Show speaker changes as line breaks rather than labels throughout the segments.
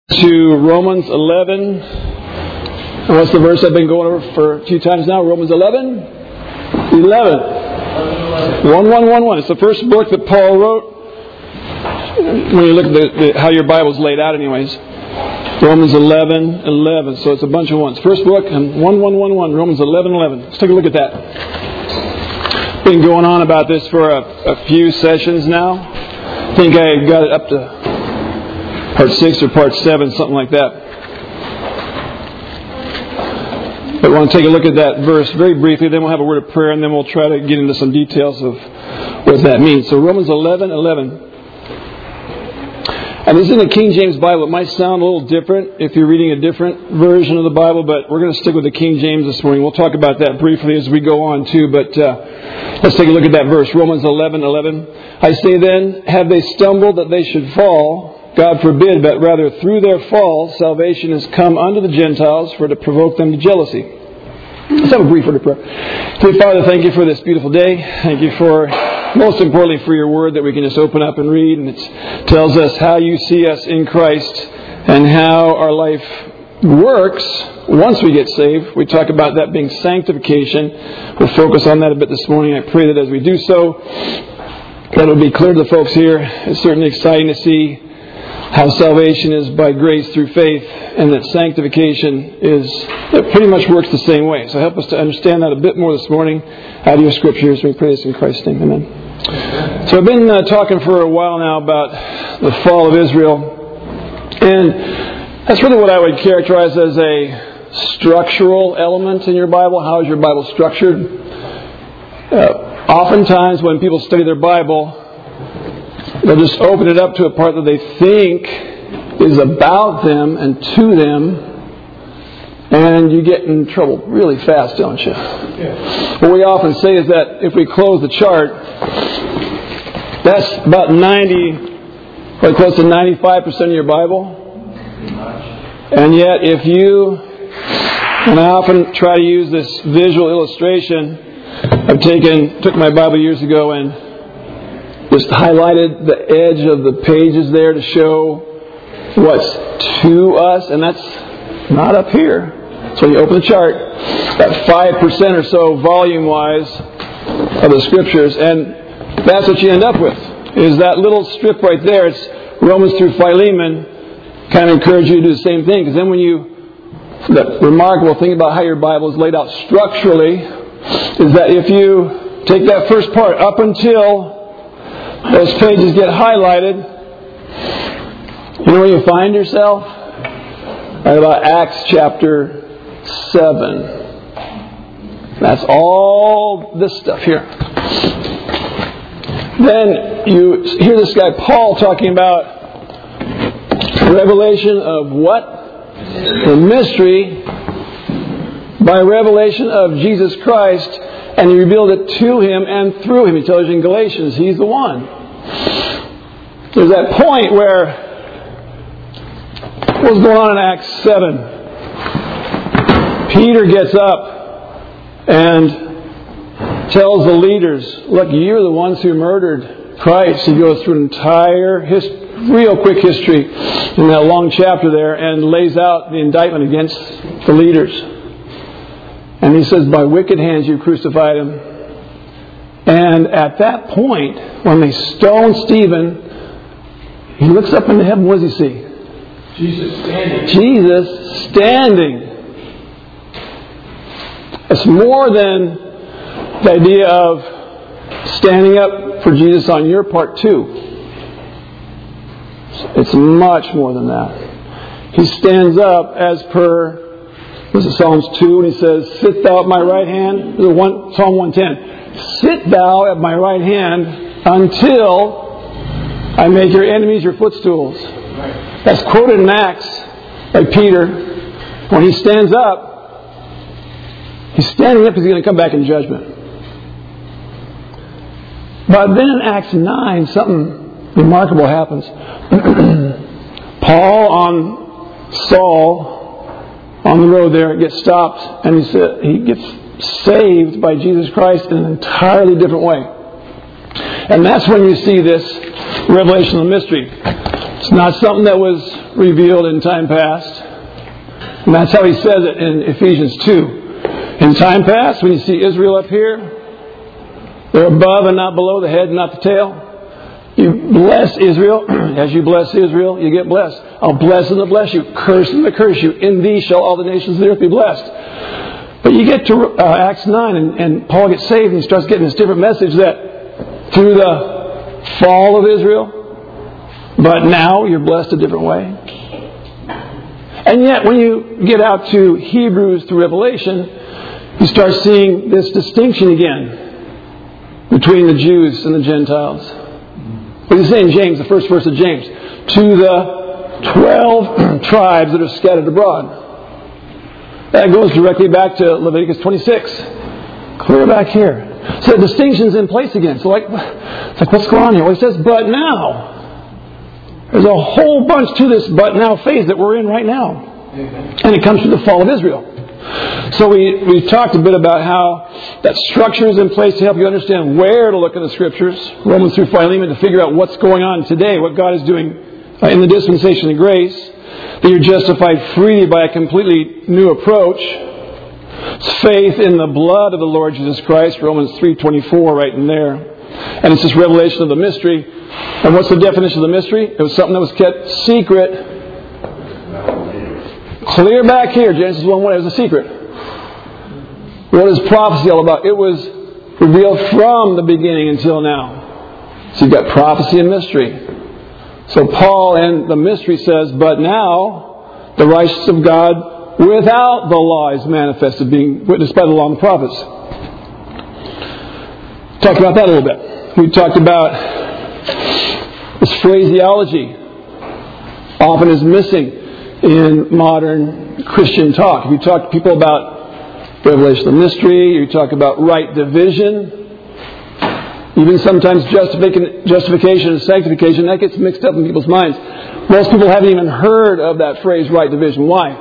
To Romans 11. What's the verse I've been going over for a few times now? Romans 11? 11. 1111. It's the first book that Paul wrote. When you look at how your Bible's laid out anyways. Romans 11:11. So it's a bunch of ones. First book and 1111. Romans 11:11. Let's take a look at that. Been going on about this for a few sessions now. I think I got it up to Part 6 or Part 7, something like that. But I want to take a look at that verse very briefly, then we'll have a word of prayer, and then we'll try to get into some details of what that means. So Romans 11:11. And this is in the King James Bible. It might sound a little different if you're reading a different version of the Bible, but we're going to stick with the King James this morning. We'll talk about that briefly as we go on too, but let's take a look at that verse. Romans 11:11. I say then, have they stumbled that they should fall? God forbid, but rather through their fall, salvation has come unto the Gentiles for to provoke them to jealousy. Let's have a brief word of prayer. Dear Father, thank you for this beautiful day. Thank you for, most importantly, for your word that we can just open up and read. And it tells us how you see us in Christ and how our life works once we get saved. We talk about that being sanctification. We'll focus on that a bit this morning. I pray that as we do so, that it'll be clear to the folks here. It's certainly exciting to see how salvation is by grace through faith, and that sanctification it pretty much works the same way. So help us to understand that a bit more this morning out of your scriptures. We pray this in Christ's name. Amen. So I've been talking for a while now about the fall of Israel, and that's really what I would characterize as a structural element in your Bible. How is your Bible structured? Oftentimes when people study their Bible, they'll just open it up to a part that they think is about them and to them, and you get in trouble really fast, don't you? Yeah. What we often say is that if we close the chart, that's about close to 95% of your Bible. And yet if you, and I often try to use this visual illustration, I took my Bible years ago and just highlighted the edge of the pages there to show what's to us, and that's not up here. So you open the chart, about 5% or so volume-wise of the Scriptures, and that's what you end up with, is that little strip right there. It's Romans through Philemon. Kind of encourage you to do the same thing, because then the remarkable thing about how your Bible is laid out structurally is that if you take that first part up until those pages get highlighted, you know where you find yourself? Right about Acts chapter 7. That's all this stuff here. Then you hear this guy Paul talking about revelation of what? The mystery by revelation of Jesus Christ. And He revealed it to him and through him. He tells you in Galatians, He's the one. There's that point where, what's going on in Acts 7? Peter gets up and tells the leaders, look, you're the ones who murdered Christ. He goes through an entire real quick history in that long chapter there and lays out the indictment against the leaders. And he says, by wicked hands you crucified Him. And at that point, when they stone Stephen, he looks up into heaven. What does he see?
Jesus standing.
Jesus standing. It's more than the idea of standing up for Jesus on your part too. It's much more than that. He stands up as per this is Psalms 2, and he says, sit thou at my right hand. Psalm 110. Sit thou at my right hand until I make your enemies your footstools. That's quoted in Acts by Peter. When he stands up, he's standing up because he's going to come back in judgment. But then in Acts 9, something remarkable happens. Saul on the road there, gets stopped, and he gets saved by Jesus Christ in an entirely different way. And that's when you see this revelation of the mystery. It's not something that was revealed in time past. And that's how he says it in Ephesians 2. In time past, when you see Israel up here, they're above and not below, the head and not the tail. You bless Israel. As you bless Israel, you get blessed. I'll bless them to bless you. Curse them to curse you. In thee shall all the nations of the earth be blessed. But you get to Acts 9 and Paul gets saved and he starts getting this different message that through the fall of Israel, but now you're blessed a different way. And yet when you get out to Hebrews through Revelation, you start seeing this distinction again between the Jews and the Gentiles. What does he say in James, the first verse of James? To the 12 tribes that are scattered abroad. That goes directly back to Leviticus 26. Clear back here. So the distinction's in place again. So it's like what's going on here? Well, he says, but now. There's a whole bunch to this but now phase that we're in right now. And it comes through the fall of Israel. So we've talked a bit about how that structure is in place to help you understand where to look in the Scriptures, Romans through Philemon, to figure out what's going on today, what God is doing in the dispensation of grace, that you're justified freely by a completely new approach. It's faith in the blood of the Lord Jesus Christ, Romans 3:24 right in there. And it's this revelation of the mystery. And what's the definition of the mystery? It was something that was kept secret. Clear back here, Genesis 1:1, it was a secret. What is prophecy all about? It was revealed from the beginning until now. So you've got prophecy and mystery. So Paul in the mystery says, but now the righteousness of God without the law is manifested, being witnessed by the law and the prophets. Talk about that a little bit. We talked about this phraseology often is missing in modern Christian talk. If you talk to people about revelation of mystery, you talk about right division, even sometimes justification and sanctification, that gets mixed up in people's minds. Most people haven't even heard of that phrase, right division. Why?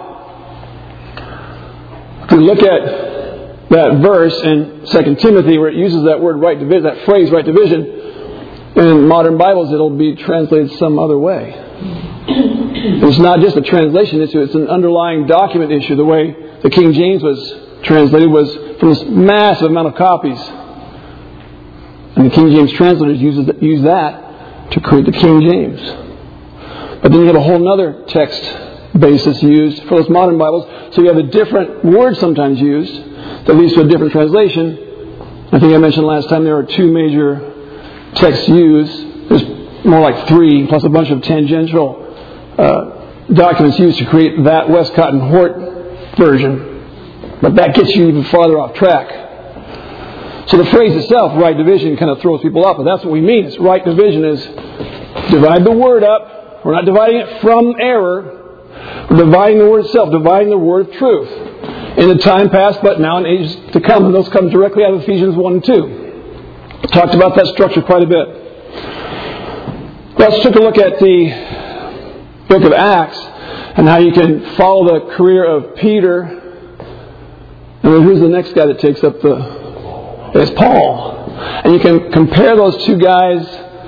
If you look at that verse in 2 Timothy where it uses that word right division, that phrase right division, in modern Bibles it'll be translated some other way. It's not just a translation issue, it's an underlying document issue. The way the King James was translated was from this massive amount of copies. And the King James translators use that to create the King James. But then you have a whole other text basis used for those modern Bibles. So you have a different word sometimes used that leads to a different translation. I think I mentioned last time there are two major texts used. There's more like three, plus a bunch of tangential documents used to create that Westcott and Hort version. But that gets you even farther off track. So the phrase itself, right division, kind of throws people off. But that's what we mean. It's right division is divide the word up. We're not dividing it from error. We're dividing the word itself, dividing the word of truth. In the time past, but now in ages to come. And those come directly out of Ephesians 1 and 2. Talked about that structure quite a bit. Let's take a look at the book of Acts and how you can follow the career of Peter. And then who's the next guy that takes up it's Paul. And you can compare those two guys,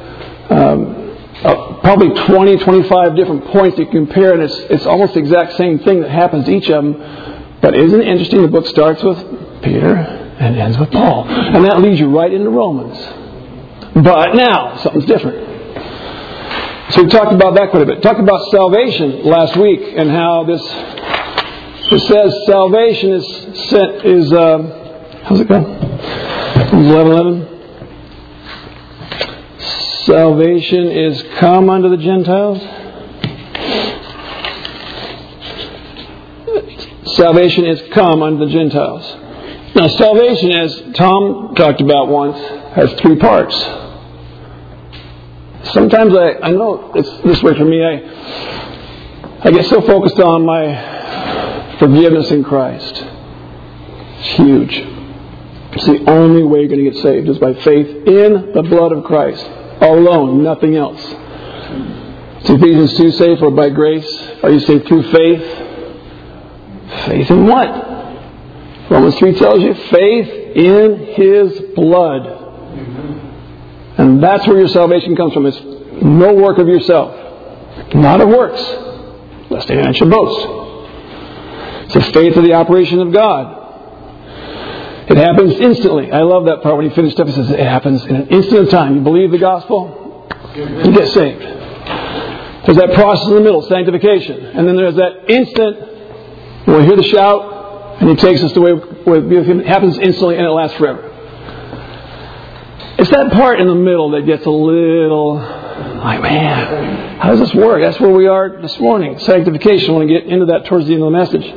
probably 20, 25 different points you can compare, and it's almost the exact same thing that happens to each of them. But isn't it interesting? The book starts with Peter and ends with Paul. And that leads you right into Romans. But now, something's different. So we talked about that quite a bit. Talked about salvation last week and how it says salvation is how's it go? 11:11. Salvation is come unto the Gentiles. Salvation is come unto the Gentiles. Now, salvation, as Tom talked about once, has three parts. Sometimes I know it's this way for me. I get so focused on my forgiveness in Christ. It's huge. It's the only way you're going to get saved is by faith in the blood of Christ. Alone, nothing else. So Ephesians 2 say, for by grace are you saved through faith. Faith in what? Romans 3 tells you, faith in His blood. And that's where your salvation comes from. It's no work of yourself. Not of works. lest any man should boast. It's the faith of the operation of God. It happens instantly. I love that part when he finished up. He says it happens in an instant of time. You believe the gospel, you get saved. There's that process in the middle, sanctification. And then there's that instant, we'll hear the shout, and he takes us away with him. It happens instantly and it lasts forever. It's that part in the middle that gets a little like, man, how does this work? That's where we are this morning. Sanctification. I want to get into that towards the end of the message.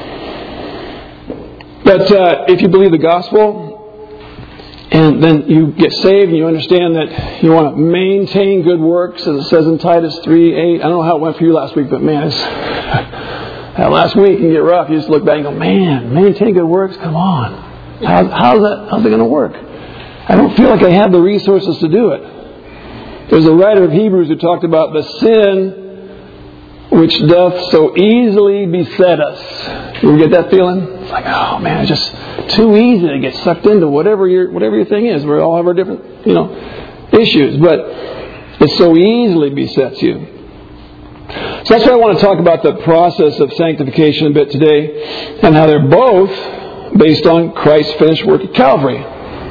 But if you believe the gospel, and then you get saved and you understand that you want to maintain good works, as it says in Titus 3:8. I don't know how it went for you last week, but man, that last week can get rough. You just look back and go, man, maintain good works? Come on. How's it going to work? I don't feel like I have the resources to do it. There's a writer of Hebrews who talked about the sin which doth so easily beset us. You get that feeling? It's like, oh man, it's just too easy to get sucked into whatever your thing is. We all have our different, issues, but it so easily besets you. So that's why I want to talk about the process of sanctification a bit today, and how they're both based on Christ's finished work at Calvary.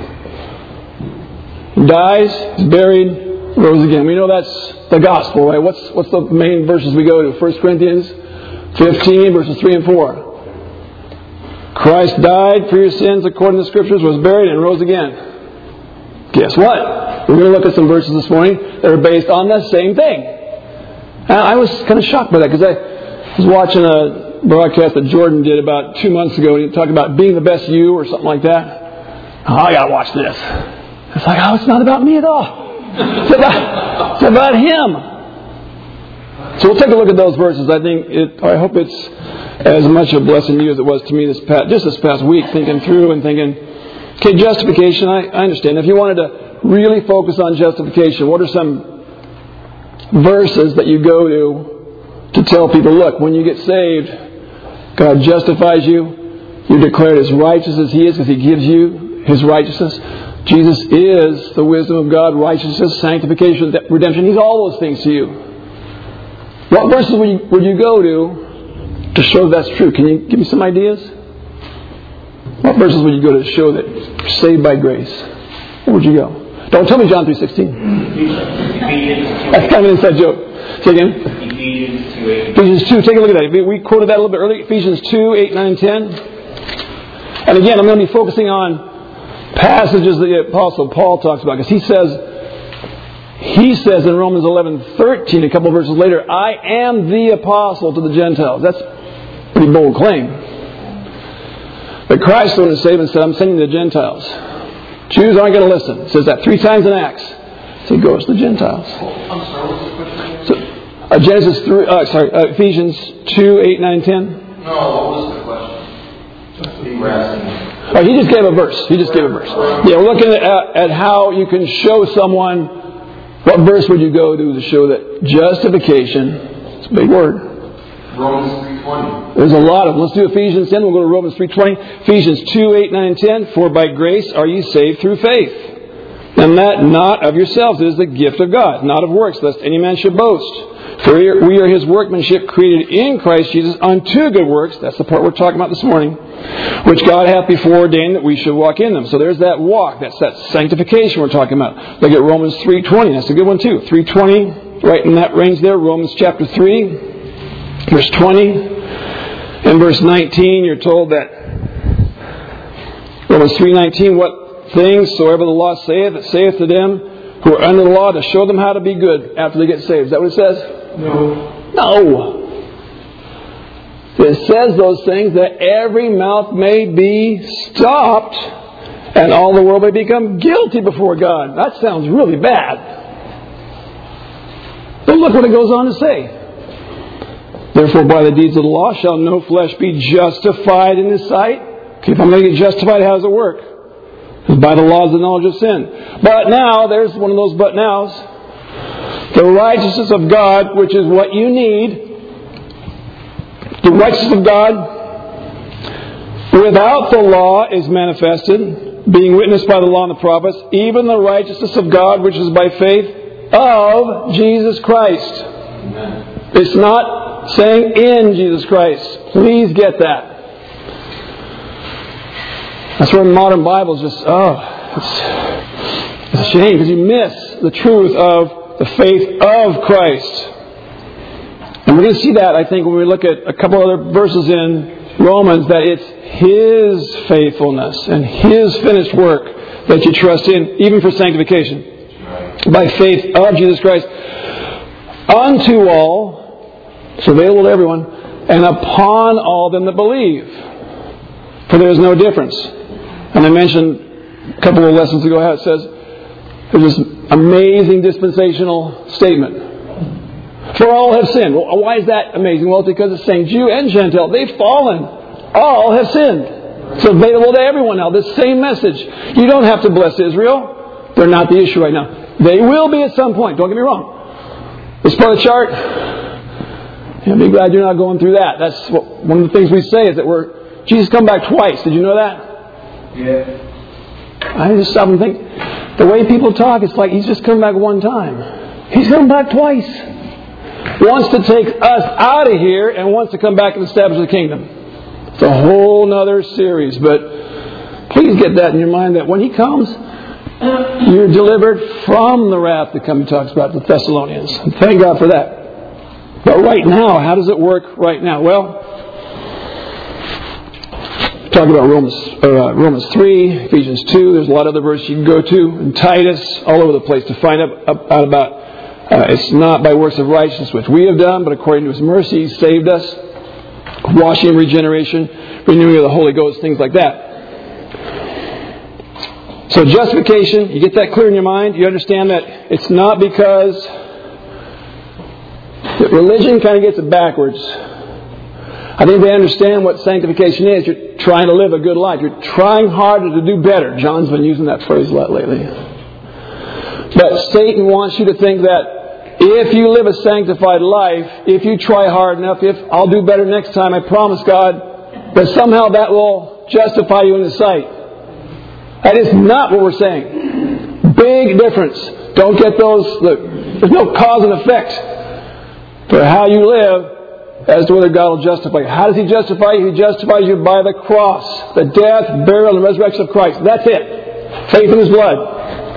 He dies, is buried, rose again. We know that's the gospel, right? What's the main verses we go to? 1 Corinthians 15, verses 3 and 4. Christ died for your sins according to the Scriptures, was buried, and rose again. Guess what? We're going to look at some verses this morning that are based on the same thing. And I was kind of shocked by that, because I was watching a broadcast that Jordan did about 2 months ago, and he talked about being the best you or something like that. Oh, I got to watch this. It's like, oh, it's not about me at all. It's about him. So we'll take a look at those verses. I hope it's as much a blessing to you as it was to me this past week, thinking through and thinking, okay, justification, I understand. If you wanted to really focus on justification, what are some verses that you go to tell people, look, when you get saved, God justifies you, you're declared as righteous as He is because He gives you His righteousness. Jesus is the wisdom of God, righteousness, sanctification, redemption. He's all those things to you. What verses would you go to show that's true? Can you give me some ideas? What verses would you go to show that you're saved by grace? Where would you go? Don't tell me John 3:16. That's kind of an inside joke. Say again. Ephesians 2. Take a look at that. We quoted that a little bit earlier. Ephesians 2, 8, 9, 10. And again, I'm going to be focusing on passages that the Apostle Paul talks about, because he says in Romans 11:13, a couple of verses later, I am the apostle to the Gentiles. That's a pretty bold claim. But Christ, when he saved him, said, I'm sending the Gentiles. Jews aren't going to listen. It says that 3 times in Acts. So he goes to the Gentiles.
I'm sorry, what's the question?
So, Ephesians 2, 8, 9, 10.
No, what was the question? You were asking.
Oh, he just gave a verse. Yeah, we're looking at how you can show someone. What verse would you go to show that justification? It's a big word.
Romans 3:20.
There's a lot of them. Let's do Ephesians 10. We'll go to Romans 3:20. Ephesians 2, 8, 9, 10. For by grace are you saved through faith, and that not of yourselves. It is the gift of God, not of works, lest any man should boast. For we are His workmanship, created in Christ Jesus unto good works. That's the part we're talking about this morning, which God hath before ordained that we should walk in them. So there's that walk. That's that sanctification we're talking about. Look at Romans 3:20. That's a good one too. 3:20, right in that range there. Romans chapter 3, verse 20. In verse 19, you're told that Romans 3:19, what things soever the law saith, it saith to them who are under the law, to show them how to be good after they get saved. Is that what it says? No. It says those things that every mouth may be stopped and all the world may become guilty before God. That sounds really bad. But look what it goes on to say. Therefore, by the deeds of the law shall no flesh be justified in His sight. Okay, if I'm going to get justified, how does it work? It's by the laws of the knowledge of sin. But now, there's one of those but nows. The righteousness of God, which is what you need. The righteousness of God without the law is manifested, being witnessed by the law and the prophets, even the righteousness of God, which is by faith of Jesus Christ. Amen. It's not saying in Jesus Christ. Please get that. That's where modern Bibles just, it's a shame because you miss the truth of the faith of Christ. And we're going to see that, I think, when we look at a couple other verses in Romans, that it's His faithfulness and His finished work that you trust in, even for sanctification. By faith of Jesus Christ, unto all, it's available to everyone, and upon all them that believe. For there is no difference. And I mentioned a couple of lessons ago how it says, there's this amazing dispensational statement. For all have sinned. Well, why is that amazing? Well, it's because it's saying Jew and Gentile, they've fallen. All have sinned. It's available to everyone now. This same message. You don't have to bless Israel. They're not the issue right now. They will be at some point. Don't get me wrong. This part of the chart, I'll be glad you're not going through that. That's one of the things we say is that Jesus come back twice. Did you know that?
Yeah.
I just stop and think, the way people talk, it's like He's just coming back one time. He's coming back twice. Wants to take us out of here and wants to come back and establish the kingdom. It's a whole other series, but please get that in your mind that when He comes, you're delivered from the wrath to come. He talks about the Thessalonians. And thank God for that. But right now, how does it work right now? Well, talk about Romans 3, Ephesians 2. There's a lot of other verses you can go to. And Titus, all over the place to find out about it's not by works of righteousness which we have done, but according to His mercy He saved us. Washing, regeneration, renewing of the Holy Ghost, things like that. So justification, you get that clear in your mind. You understand that it's not because that religion kind of gets it backwards. I think they understand what sanctification is. You're trying to live a good life. You're trying harder to do better. John's been using that phrase a lot lately. But Satan wants you to think that if you live a sanctified life, if you try hard enough, if I'll do better next time, I promise God, that somehow that will justify you in His sight. That is not what we're saying. Big difference. Don't get those. Look, there's no cause and effect for how you live as to whether God will justify you. How does He justify you? He justifies you by the cross, the death, burial, and resurrection of Christ. That's it. Faith in His blood.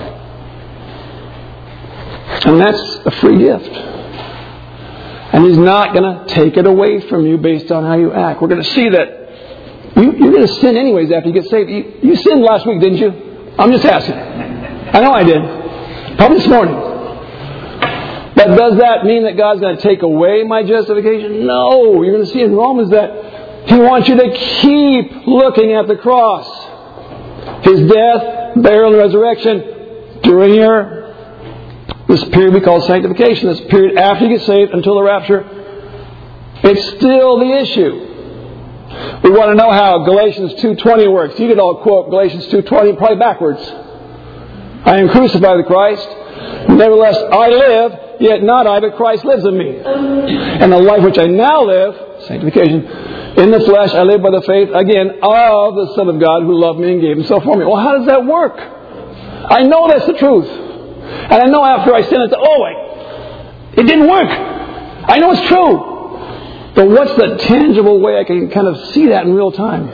And that's a free gift. And He's not going to take it away from you based on how you act. We're going to see that you're going to sin anyways after you get saved. You sinned last week, didn't you? I'm just asking. I know I did. Probably this morning. But does that mean that God's going to take away my justification? No. You're going to see in Romans that He wants you to keep looking at the cross. His death, burial, and resurrection during this period we call sanctification, this period after you get saved until the rapture. It's still the issue. We want to know how Galatians 2:20 works. You could all quote Galatians 2:20 probably backwards. I am crucified with Christ. Nevertheless, I live, yet not I, but Christ lives in me. And the life which I now live, sanctification, in the flesh, I live by the faith, again, of the Son of God who loved me and gave Himself for me. Well, how does that work? I know that's the truth. And I know after I sin, it didn't work. I know it's true. But what's the tangible way I can kind of see that in real time?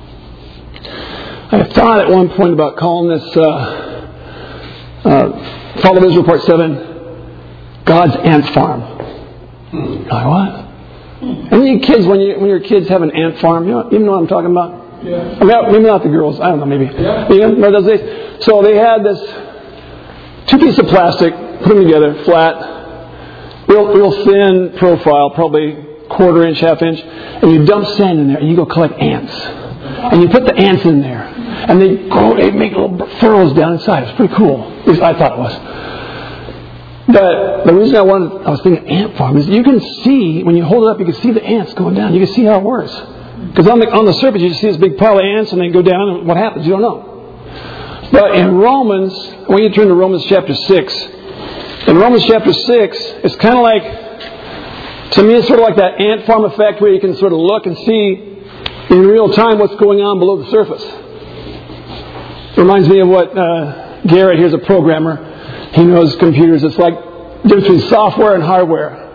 I thought at one point about calling this Fall of Israel Part 7, God's Ant Farm. Like what? And you kids, when your kids have an ant farm, you know what I'm talking about? Yeah. I mean, maybe not the girls. I don't know, maybe. Yeah. You know, those days? So they had this 2 pieces of plastic, put them together, flat, real thin profile, probably 1/4 inch, 1/2 inch, and you dump sand in there, and you go collect ants. And you put the ants in there, and they make little furrows down inside. It's pretty cool. At least I thought it was. But the reason I was thinking ant farm is you can see, when you hold it up, you can see the ants going down. You can see how it works. Because on the surface, you just see this big pile of ants, and they go down, and what happens? You don't know. But in Romans, when you turn to Romans chapter 6, in Romans chapter 6, it's kind of like, to me, it's sort of like that ant farm effect where you can sort of look and see in real time what's going on below the surface. It reminds me of what Garrett, here's a programmer. He knows computers. It's like difference between software and hardware.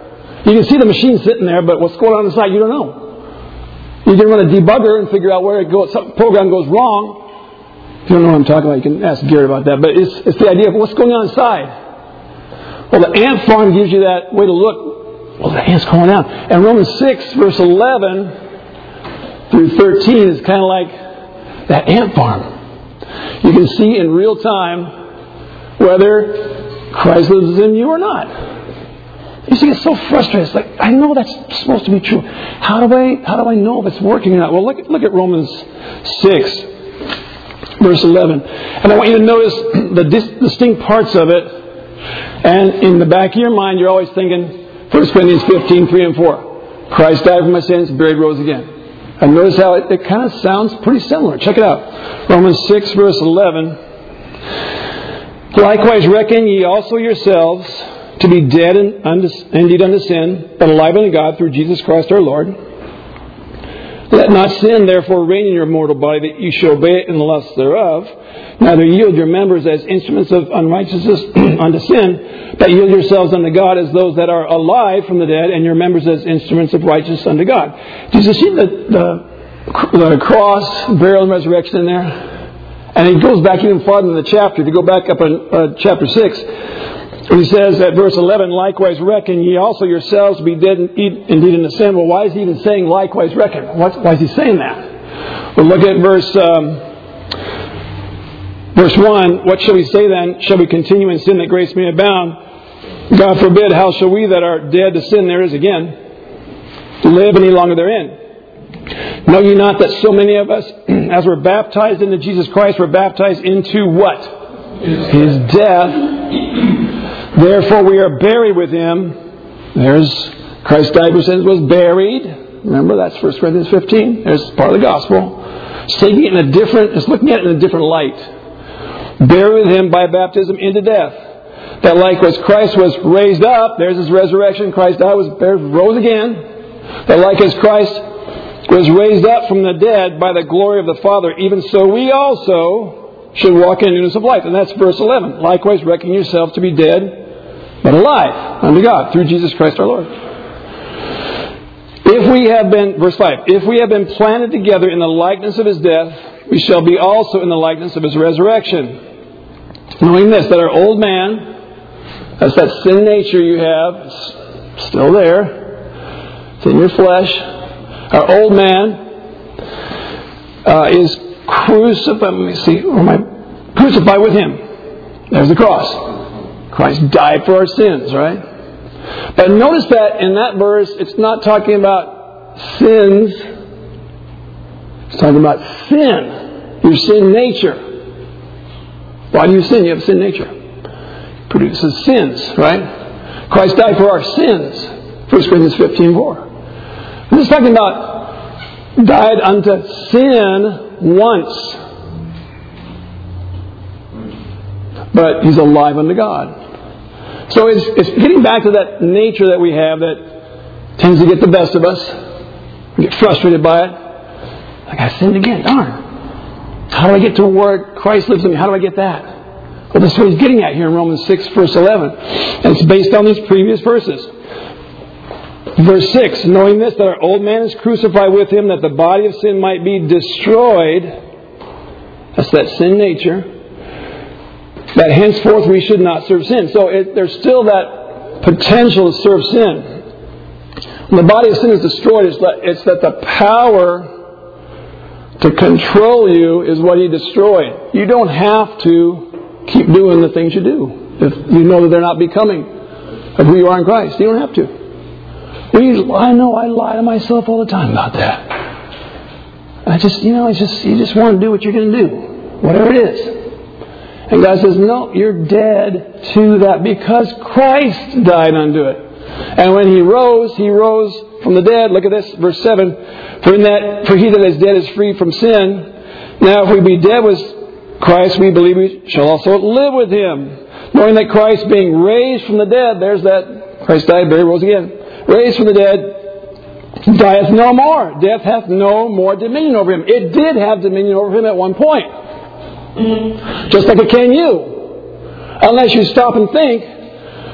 You can see the machine sitting there, but what's going on inside, you don't know. You can run a debugger and figure out where it goes. Some program goes wrong. If you don't know what I'm talking about, you can ask Gary about that. But it's the idea of what's going on inside. Well, the ant farm gives you that way to look. Well, the ant's going on. And Romans 6, verse 11 through 13 is kind of like that ant farm. You can see in real time whether Christ lives in you or not. You see, it's so frustrating. It's like, I know that's supposed to be true. How do I know if it's working or not? Well, look at Romans 6, verse 11. And I want you to notice the distinct parts of it. And in the back of your mind, you're always thinking, 1 Corinthians 15, 3 and 4. Christ died for my sins, buried, rose again. And notice how it kind of sounds pretty similar. Check it out. Romans 6, verse 11. Likewise reckon ye also yourselves to be dead indeed unto sin, but alive unto God through Jesus Christ our Lord. Let not sin therefore reign in your mortal body, that you should obey it in the lusts thereof. Neither yield your members as instruments of unrighteousness unto sin, but yield yourselves unto God as those that are alive from the dead, and your members as instruments of righteousness unto God. Did you see the cross, burial, and resurrection in there? And it goes back even farther in the chapter. If you go back up in chapter 6, and he says at verse 11, likewise reckon ye also yourselves to be dead indeed unto sin. Well, why is he even saying likewise reckon? Why is he saying that? Well, look at verse 1. What shall we say then? Shall we continue in sin that grace may abound? God forbid. How shall we that are dead to sin, there is again, live any longer therein? Know ye not that so many of us, as were baptized into Jesus Christ, were baptized into what? His death. Therefore we are buried with Him. There's Christ died for sins, was buried. Remember, that's 1 Corinthians 15. There's part of the gospel. It's looking at it in a different light. Buried with Him by baptism into death. That like as Christ was raised up, there's His resurrection. Christ died, rose again. That like as Christ was raised up from the dead by the glory of the Father, even so we also should walk in newness of life. And that's verse 11. Likewise reckon yourselves to be dead, but alive unto God through Jesus Christ our Lord. If we have been, verse 5, if we have been planted together in the likeness of His death, we shall be also in the likeness of His resurrection. Knowing this, that our old man, that's that sin nature you have, it's still there. It's in your flesh. Our old man is crucified. Let me see. Crucified with Him. There's the cross. Christ died for our sins, right? But notice that in that verse, it's not talking about sins. It's talking about sin. Your sin nature. Why do you sin? You have sin nature. It produces sins, right? Christ died for our sins. 1 Corinthians 15:4. This is talking about died unto sin once. But He's alive unto God. So it's getting back to that nature that we have that tends to get the best of us. We get frustrated by it. Like, I sinned again. Darn. How do I get to where Christ lives in me? How do I get that? Well, that's what he's getting at here in Romans 6, verse 11. And it's based on these previous verses. Verse 6, knowing this, that our old man is crucified with Him, that the body of sin might be destroyed. That's that sin nature. That henceforth we should not serve sin. So there's still that potential to serve sin. When the body of sin is destroyed, it's that the power to control you is what He destroyed. You don't have to keep doing the things you do if you know that they're not becoming of who you are in Christ. You don't have to. I know I lie to myself all the time about that. You just want to do what you're going to do, whatever it is. And God says, no, you're dead to that because Christ died unto it. And when He rose from the dead. Look at this, verse 7. For He that is dead is free from sin. Now if we be dead with Christ, we believe we shall also live with Him. Knowing that Christ being raised from the dead, there's that Christ died, buried, rose again. Raised from the dead, dieth no more. Death hath no more dominion over Him. It did have dominion over Him at one point. Just like it can you. Unless you stop and think,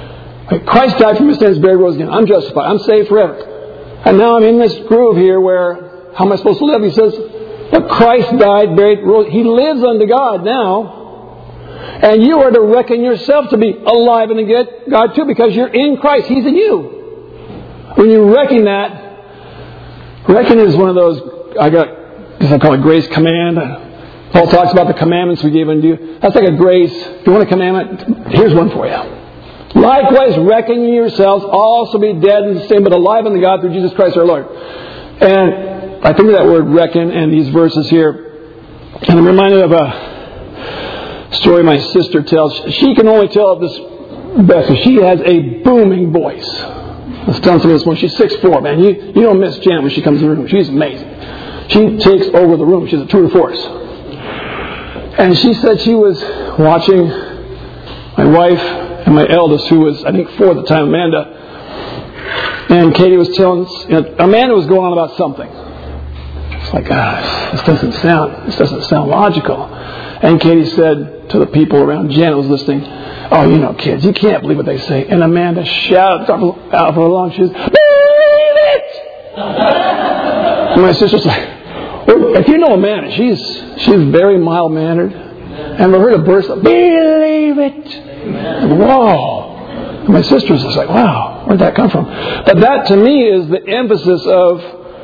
Christ died for my sins, buried, rose again. I'm justified. I'm saved forever. And now I'm in this groove here where, how am I supposed to live? He says, but Christ died, buried, rose. He lives unto God now. And you are to reckon yourself to be alive and to God too, because you're in Christ. He's in you. When you reckon that, reckon is one of those, I call it grace command. Paul talks about the commandments we gave unto you. That's like a grace. If you want a commandment, here's one for you. Likewise, reckon yourselves also be dead in sin, but alive unto God through Jesus Christ our Lord. And I think of that word reckon and these verses here. And I'm reminded of a story my sister tells. She can only tell it this best. She has a booming voice. I was telling somebody this one. She's 6'4", man. You don't miss Jan when she comes in the room. She's amazing. She takes over the room. She's a tour de force. And she said she was watching my wife and my eldest, who was, I think, 4 at the time, Amanda. And Katie was telling us, Amanda was going on about something. It's like, this doesn't sound logical. And Katie said to the people around, Janet was listening, oh, kids, you can't believe what they say. And Amanda shouted out of her lungs, she says, believe it! And my sister's like, well, if you know Amanda, she's very mild-mannered. And for her to burst up, believe it! Whoa! And my sister's just like, wow, where'd that come from? But that to me is the emphasis of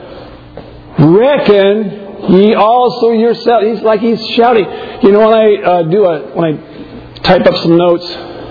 reckon ye also yourself. He's shouting. When I type up some notes,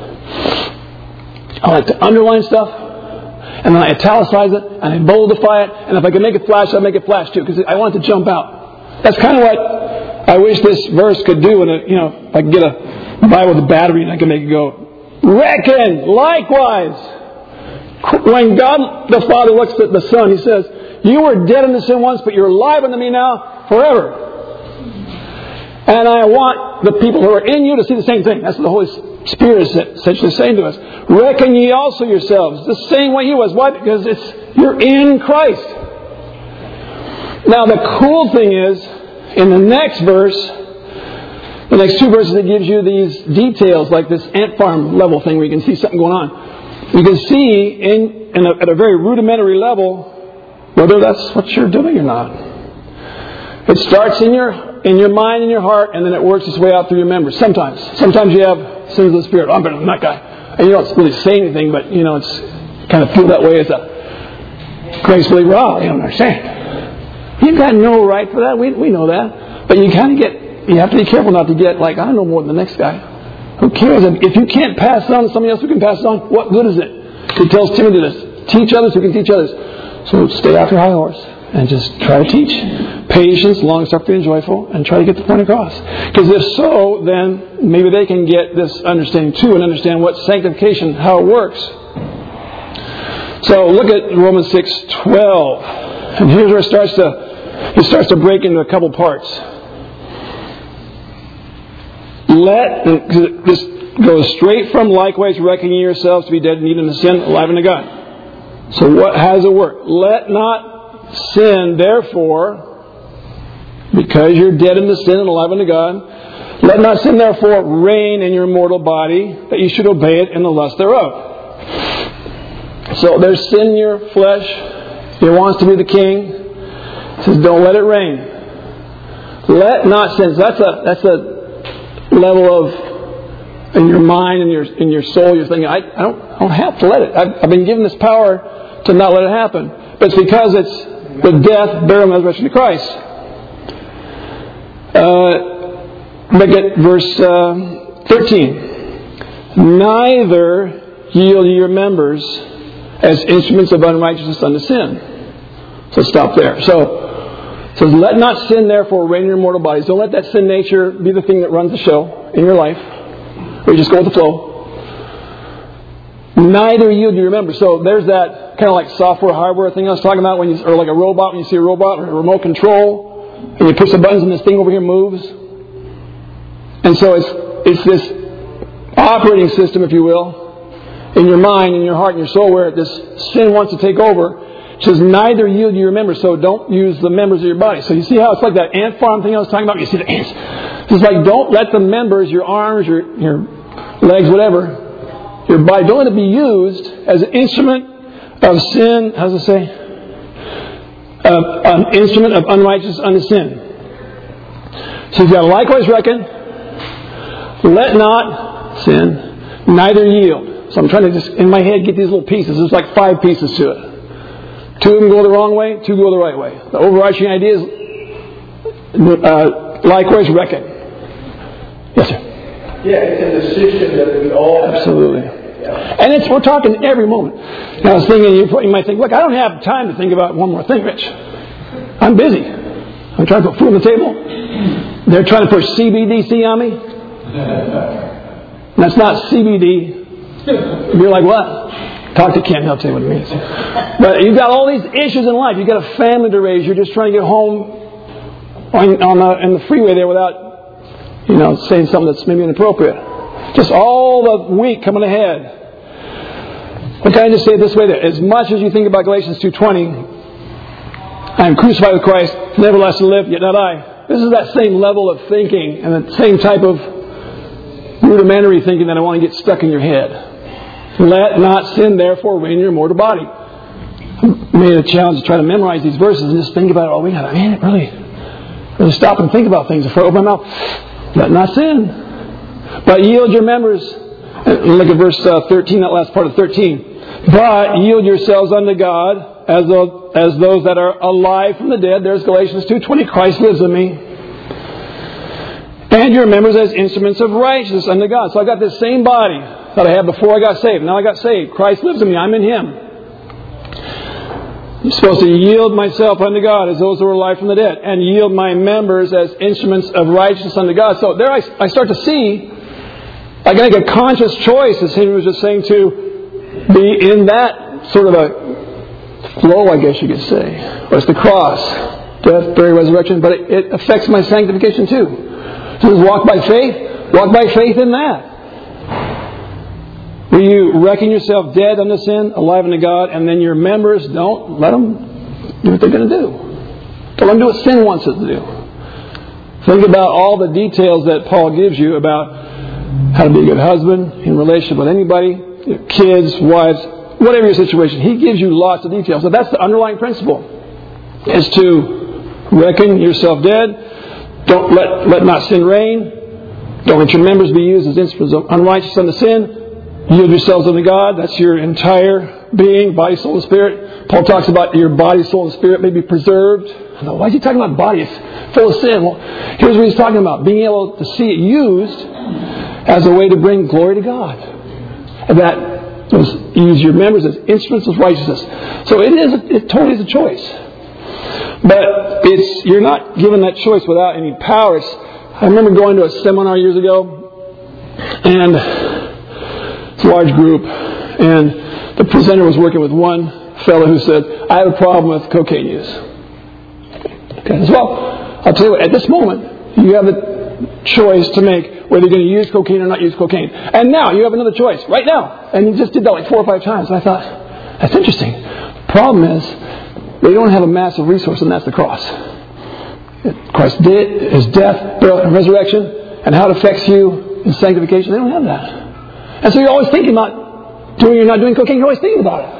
I like to underline stuff, and then I italicize it, and I boldify it, and if I can make it flash, I'll make it flash too, because I want it to jump out. That's kind of what I wish this verse could do. If I can get a Bible with a battery and I can make it go, reckon, likewise. When God the Father looks at the Son, He says, you were dead in the sin once, but you're alive unto me now forever. And I want the people who are in you to see the same thing. That's what the Holy Spirit is essentially saying to us. Reckon ye also yourselves the same way He was. Why? Because you're in Christ. Now the cool thing is, in the next verse, the next 2 verses, it gives you these details, like this ant farm level thing where you can see something going on. You can see at a very rudimentary level whether that's what you're doing or not. It starts in your mind and your heart, and then it works its way out through your members. Sometimes you have sins of the Spirit. I'm better than that guy. And you don't really say anything, but it's kind of feel that way as a grace believer. Oh, you don't understand. You've got no right for that. We know that. But you have to be careful not to get like, I know more than the next guy. Who cares? If you can't pass it on to somebody else who can pass it on, what good is it? He tells Timothy to teach others who can teach others. So stay off your high horse and just try to teach. Patience, long-suffering, and joyful, and try to get the point across. Because if so, then maybe they can get this understanding too and understand what sanctification, how it works. So look at Romans 6:12. And here's where it starts to break into a couple parts. This goes straight from likewise reckoning yourselves to be dead and eaten in sin, alive unto God. So how does it work? Let not sin, therefore, because you're dead in the sin and alive unto God, let not sin, therefore, reign in your mortal body, that you should obey it in the lust thereof. So there's sin in your flesh. It wants to be the king. It says, don't let it reign. Let not sin. So that's a level of in your mind and in your soul. You're thinking, I don't have to let it. I've been given this power to not let it happen. But it's because it's the death, burial, and resurrection of Christ. Look at verse 13. Neither yield your members as instruments of unrighteousness unto sin. So stop there. So it says, let not sin therefore reign in your mortal bodies. Don't let that sin nature be the thing that runs the show in your life. Or you just go with the flow. Neither yield your members. So there's that kind of like software, hardware thing I was talking about, or like a robot, when you see a robot or a remote control, and you push the buttons and this thing over here moves. And so it's this operating system, if you will, in your mind, in your heart, in your soul, where this sin wants to take over. It says, neither yield your members, so don't use the members of your body. So you see how it's like that ant farm thing I was talking about? You see the ants. It's like, don't let the members, your arms, your legs, whatever, your body. Don't let it be used as an instrument of sin. How does it say? An instrument of unrighteousness unto sin. So you've got to likewise reckon, let not sin, neither yield. So I'm trying to just, in my head, get these little pieces. There's like 5 pieces to it. 2 of them go the wrong way, 2 go the right way. The overarching idea is likewise reckon. Yes, sir?
Yeah, it's a decision that we all have.
Absolutely. And we're talking every moment. Now, I was thinking, you might think, look, I don't have time to think about one more thing, Rich. I'm busy. I'm trying to put food on the table. They're trying to push CBDC on me. That's not CBD. You're like, what? Talk to Ken, he'll tell you what it means. But you've got all these issues in life. You've got a family to raise. You're just trying to get home on the freeway there without, saying something that's maybe inappropriate. Just all the week coming ahead. But can I just say it this way? That as much as you think about Galatians 2:20, I am crucified with Christ, nevertheless to live, yet not I. This is that same level of thinking and the same type of rudimentary thinking that I want to get stuck in your head. Let not sin, therefore, reign in your mortal body. I made a challenge to try to memorize these verses and just think about it all week. Really stop and think about things before I open my mouth. Let not sin. But yield your members. And look at verse 13, that last part of 13. But yield yourselves unto God as those that are alive from the dead. There's Galatians 2:20. Christ lives in me. And your members as instruments of righteousness unto God. So I got this same body that I had before I got saved. Now I got saved. Christ lives in me. I'm in Him. I'm supposed to yield myself unto God as those who are alive from the dead. And yield my members as instruments of righteousness unto God. So there I start to see, I can make a conscious choice, as Henry was just saying, to be in that sort of a flow, I guess you could say. Or it's the cross, death, burial, resurrection, but it affects my sanctification too. So walk by faith in that. Will you reckon yourself dead unto sin, alive unto God, and then your members, don't let them do what they're going to do. Don't let them do what sin wants it to do. Think about all the details that Paul gives you about how to be a good husband in relationship with anybody, kids, wives, whatever your situation. He gives you lots of details. So that's the underlying principle, is to reckon yourself dead. Don't let not sin reign. Don't let your members be used as instruments of unrighteousness unto sin. Yield yourselves unto God. That's your entire being, body, soul, and spirit. Paul talks about your body, soul, and spirit may be preserved. Why is he talking about body? It's full of sin. Well, here's what he's talking about. Being able to see it used as a way to bring glory to God. And that use your members as instruments of righteousness. So it totally is a choice. But you're not given that choice without any power. I remember going to a seminar years ago, and it's a large group, and the presenter was working with one fellow who said, I have a problem with cocaine use. Okay, well, I'll tell you what, at this moment, you have a choice to make whether you're going to use cocaine or not use cocaine. And now you have another choice, right now. And you just did that like 4 or 5 times. And I thought, that's interesting. The problem is, they don't have a massive resource, and that's the cross. Christ did His death, burial, and resurrection, and how it affects you in sanctification. They don't have that. And so you're always thinking about doing or not doing cocaine. You're always thinking about it.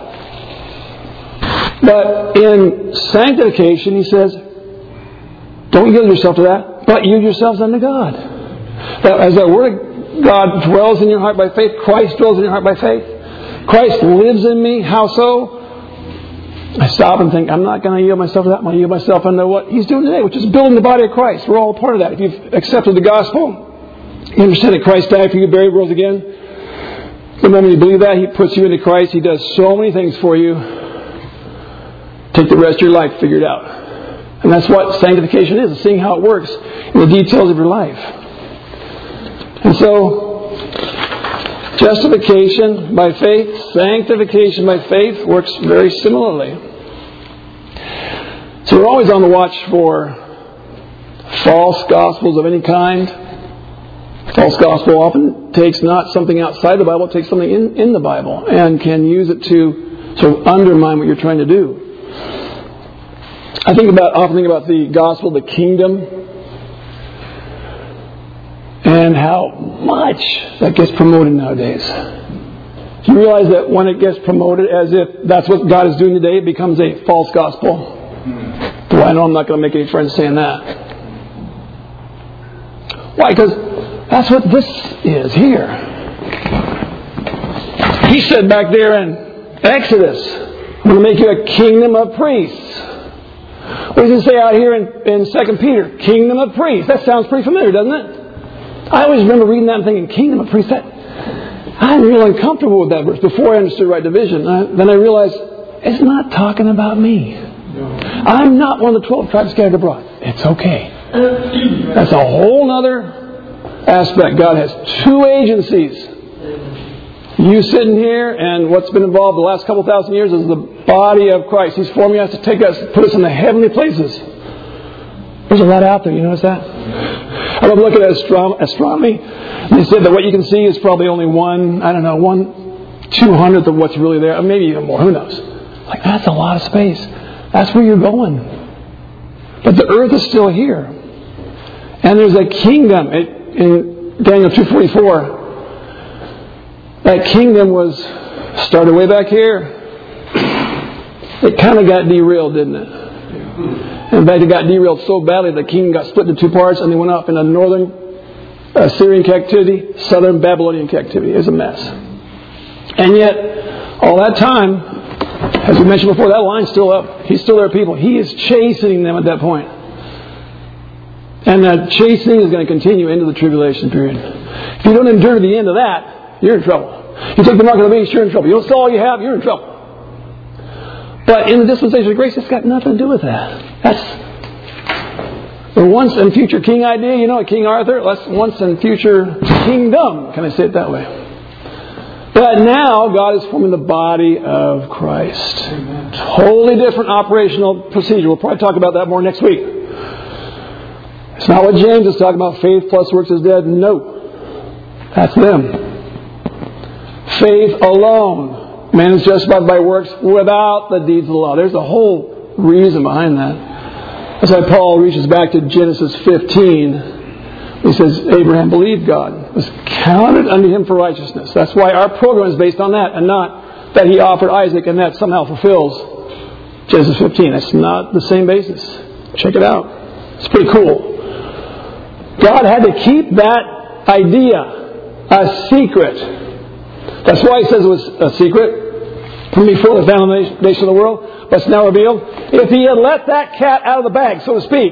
But in sanctification, he says, don't yield yourself to that, but yield yourselves unto God. Now, as the Word of God dwells in your heart by faith, Christ dwells in your heart by faith. Christ lives in me. How so? I stop and think, I'm not going to yield myself to that. I'm going to yield myself unto what He's doing today, which is building the body of Christ. We're all a part of that. If you've accepted the gospel, you understand that Christ died for you, buried, rose again. The moment you believe that, He puts you into Christ. He does so many things for you. Take the rest of your life figured out. And that's what sanctification is seeing how it works in the details of your life. And so, justification by faith, sanctification by faith works very similarly. So we're always on the watch for false gospels of any kind. False gospel often takes not something outside the Bible, it takes something in the Bible and can use it to sort of undermine what you're trying to do. I often think about the gospel, the kingdom, and how much that gets promoted nowadays. Do you realize that when it gets promoted as if that's what God is doing today, it becomes a false gospel? Well, I know I'm not going to make any friends saying that. Why? Because that's what this is here. He said back there in Exodus, I'm going to make you a kingdom of priests. What does he say out here in 2 Peter? Kingdom of priests. That sounds pretty familiar, doesn't it? I always remember reading that and thinking, kingdom of priests. I'm real uncomfortable with that verse before I understood right division. Then I realized, it's not talking about me. I'm not one of the 12 tribes scattered abroad. It's okay. That's a whole other aspect. God has two agencies. You sitting here, and what's been involved the last couple thousand years is the body of Christ. He's forming us to take us, put us in the heavenly places. There's a lot out there. You notice that? I love looking at astronomy. They said that what you can see is probably only 1/200th of what's really there. Or maybe even more. Who knows? Like, that's a lot of space. That's where you're going. But the earth is still here. And there's a kingdom. In Daniel 2:44, that kingdom was started way back here. It kind of got derailed, didn't it? In fact, it got derailed so badly the kingdom got split into two parts, and they went up in a northern Assyrian captivity, southern Babylonian captivity. It was a mess. And yet, all that time, as we mentioned before, that line's still up. He's still their people. He is chastening them at that point. And that chastening is going to continue into the tribulation period. If you don't endure to the end of that, you're in trouble. You take the mark of the beast, you're in trouble. You don't sell all you have, you're in trouble. But in the dispensation of grace, it's got nothing to do with that. That's the once and future king idea. You know, King Arthur, that's once and future kingdom. Can I say it that way? But now God is forming the body of Christ. Totally different operational procedure. We'll probably talk about that more next week. It's not what James is talking about. Faith plus works is dead. No. That's them. Faith alone. Man is justified by works without the deeds of the law. There's a whole reason behind that. That's why Paul reaches back to Genesis 15. He says, Abraham believed God. It was counted unto him for righteousness. That's why our program is based on that, and not that he offered Isaac and that somehow fulfills Genesis 15. That's not the same basis. Check it out. It's pretty cool. God had to keep that idea a secret. That's why he says it was a secret from before the foundation of the world, but it's now revealed. If he had let that cat out of the bag, so to speak,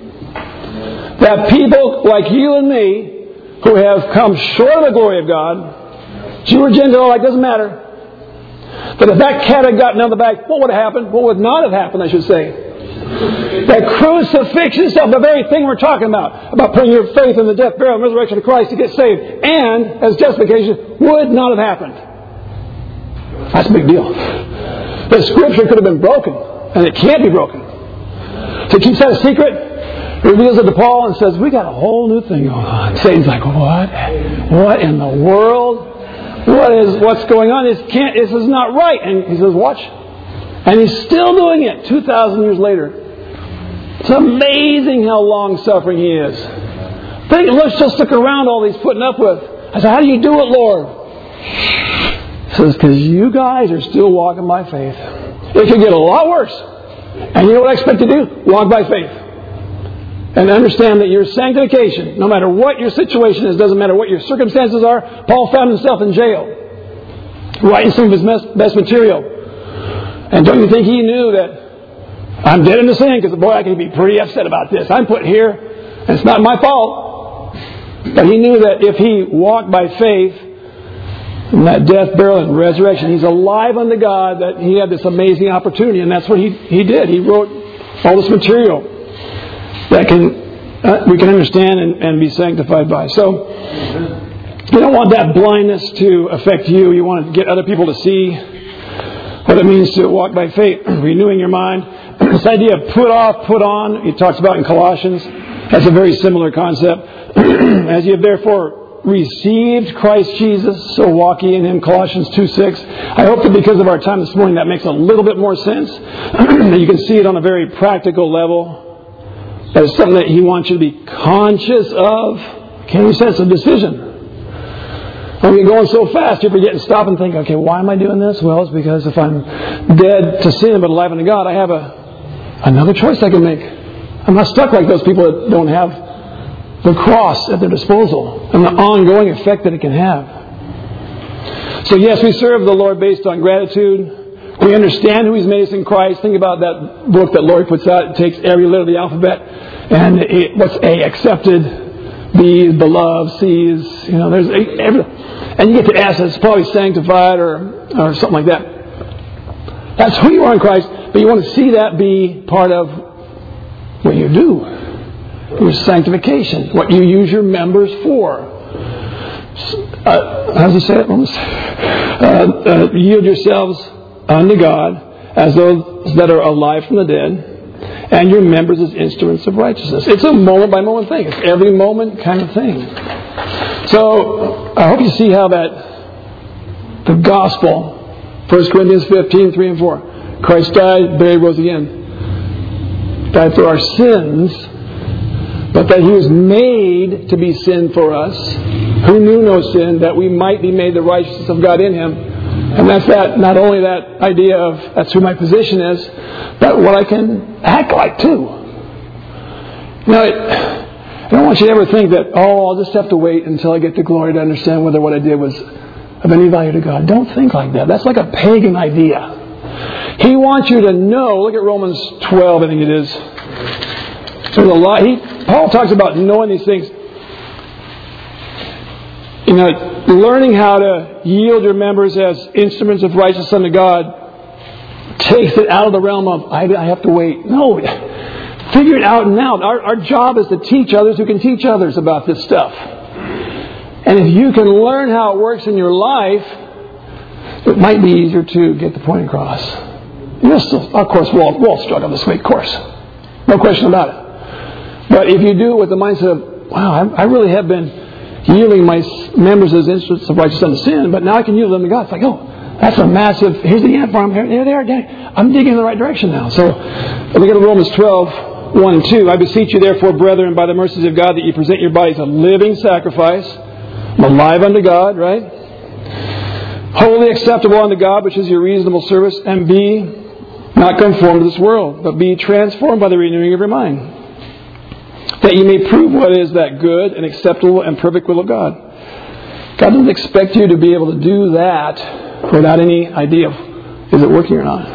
that people like you and me, who have come short of the glory of God, Jew or Gentile, like doesn't matter, that if that cat had gotten out of the bag, what would have happened? What would not have happened, I should say? That crucifixion itself, the very thing we're talking about putting your faith in the death, burial, and resurrection of Christ to get saved, and as justification, would not have happened. That's a big deal. The Scripture could have been broken, and it can't be broken. So he keeps that a secret, reveals it to Paul, and says, we got a whole new thing going on. Satan's like, what? What in the world? What's going on? This is not right. And he says, watch. And he's still doing it 2,000 years later. It's amazing how long-suffering he is. Let's just look around all he's putting up with. I said, how do you do it, Lord? He says, because you guys are still walking by faith. It could get a lot worse. And you know what I expect to do? Walk by faith. And understand that your sanctification, no matter what your situation is, doesn't matter what your circumstances are. Paul found himself in jail, writing some of his best material. And don't you think he knew that I'm dead into sin? Because, boy, I can be pretty upset about this. I'm put here, and it's not my fault. But he knew that if he walked by faith in that death, burial, and resurrection, he's alive unto God, that he had this amazing opportunity. And that's what he did. He wrote all this material that we can understand and be sanctified by. So, you don't want that blindness to affect you. You want to get other people to see what it means to walk by faith, renewing your mind. This idea of put off, put on, he talks about in Colossians. That's a very similar concept. As you have therefore received Christ Jesus, so walk ye in Him, Colossians 2:6. I hope that because of our time this morning that makes a little bit more sense. That you can see it on a very practical level. That is something that He wants you to be conscious of. Can you sense a decision? When you're going so fast, you forget to stop and think, okay, why am I doing this? Well, it's because if I'm dead to sin but alive unto God, I have another choice I can make. I'm not stuck like those people that don't have the cross at their disposal and the ongoing effect that it can have. So yes, we serve the Lord based on gratitude. We understand who He's made us in Christ. Think about that book that Lori puts out. It takes every letter of the alphabet. And what's A? Accepted. B is beloved. C is, there's everything. And you get to S, it's probably sanctified or something like that. That's who you are in Christ. But you want to see that be part of what you do. Your sanctification. What you use your members for. How does he say it? Yield yourselves unto God as those that are alive from the dead, and your members as instruments of righteousness. It's a moment by moment thing. It's every moment kind of thing. So I hope you see how that the gospel, 1 Corinthians 15, 3 and 4. Christ died, buried, rose again. Died for our sins, but that He was made to be sin for us, who knew no sin, that we might be made the righteousness of God in Him. And that's that, not only that idea of that's who my position is, but what I can act like too. I don't want you to ever think that, I'll just have to wait until I get to glory to understand whether what I did was of any value to God. Don't think like that. That's like a pagan idea. He wants you to know, look at Romans 12, I think it is. There's a lot. Paul talks about knowing these things. Learning how to yield your members as instruments of righteousness unto God takes it out of the realm of, I have to wait. No, figure it out now. Our job is to teach others who can teach others about this stuff. And if you can learn how it works in your life, it might be easier to get the point across. Of course, we'll all struggle this way, of course. No question about it. But if you do it with the mindset of, wow, I really have been yielding my members as instruments of righteousness unto sin, but now I can yield them to God. It's like, that's a massive, here's the ant farm, here they are, I'm digging in the right direction now. So, look at Romans 12, 1 and 2. I beseech you therefore, brethren, by the mercies of God, that you present your bodies a living sacrifice, alive unto God, right? Wholly acceptable unto God, which is your reasonable service, and be not conformed to this world, but be transformed by the renewing of your mind, that you may prove what is that good and acceptable and perfect will of God. God doesn't expect you to be able to do that without any idea of, is it working or not?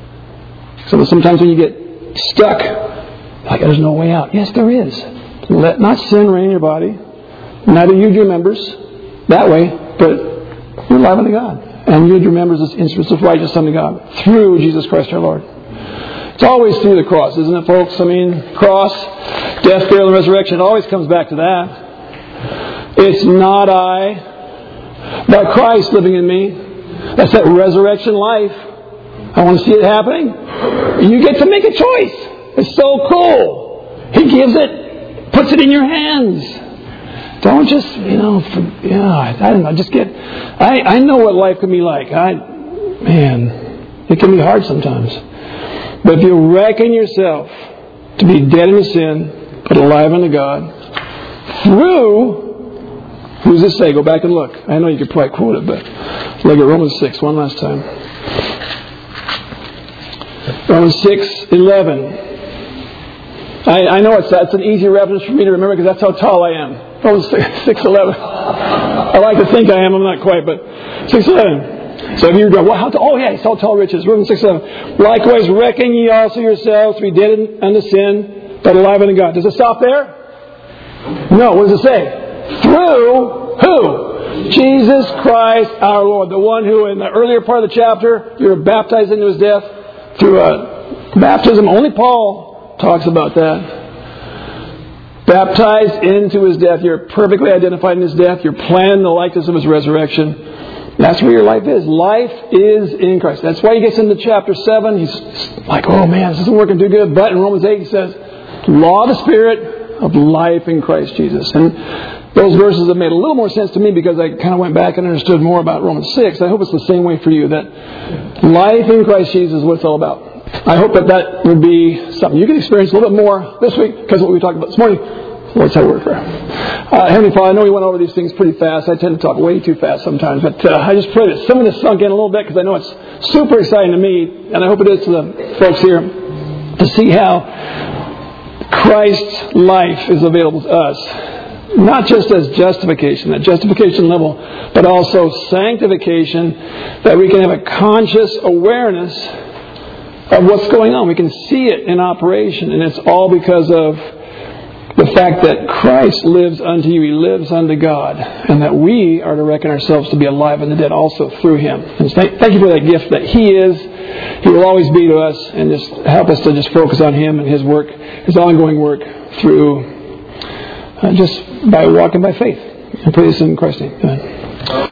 So sometimes when you get stuck, like there's no way out. Yes, there is. Let not sin reign in your body. Neither yield your members that way, but you're alive unto God. And yield your members as instruments of righteousness unto God through Jesus Christ our Lord. It's always through the cross, isn't it, folks? Cross, death, burial, and resurrection. It always comes back to that. It's not I, but Christ living in me. That's that resurrection life. I want to see it happening. You get to make a choice. It's so cool. He gives it, puts it in your hands. Don't just, I don't know, just get... I know what life can be like. It can be hard sometimes. But if you reckon yourself to be dead in sin, but alive unto God, through, who does it say? Go back and look. I know you could probably quote it, but look at Romans 6 one last time. Romans 6:11. I know it's an easy reference for me to remember because that's how tall I am. Romans 6:11. I like to think I am. I'm not quite, but 6:11. So if you go, well, he's how tall Rich is. Romans 6:11. Likewise, reckon ye also yourselves to be dead unto sin, but alive unto God. Does it stop there? No. What does it say? Through who? Jesus Christ our Lord. The one who, in the earlier part of the chapter, you were baptized into His death through baptism. Only Paul talks about that. Baptized into His death. You're perfectly identified in His death. You're planned in the likeness of His resurrection. That's where your life is. Life is in Christ. That's why he gets into chapter 7. He's like, oh man, this isn't working too good. But in Romans 8 he says, law of the Spirit of life in Christ Jesus. And those verses have made a little more sense to me because I kind of went back and understood more about Romans 6. I hope it's the same way for you. That life in Christ Jesus is what it's all about. I hope that would be something you can experience a little bit more this week because of what we talked about this morning. Lord's had a word for her. Heavenly Father, I know we went over these things pretty fast. I tend to talk way too fast sometimes, but I just pray that some of this sunk in a little bit because I know it's super exciting to me, and I hope it is to the folks here, to see how Christ's life is available to us. Not just as justification, at justification level, but also sanctification, that we can have a conscious awareness of what's going on. We can see it in operation, and it's all because of the fact that Christ lives unto you. He lives unto God, and that we are to reckon ourselves to be alive in the dead also through Him. And thank you for that gift that He is. He will always be to us, and just help us to just focus on Him and His work, His ongoing work through just by walking by faith. I pray this in Christ's name. Amen.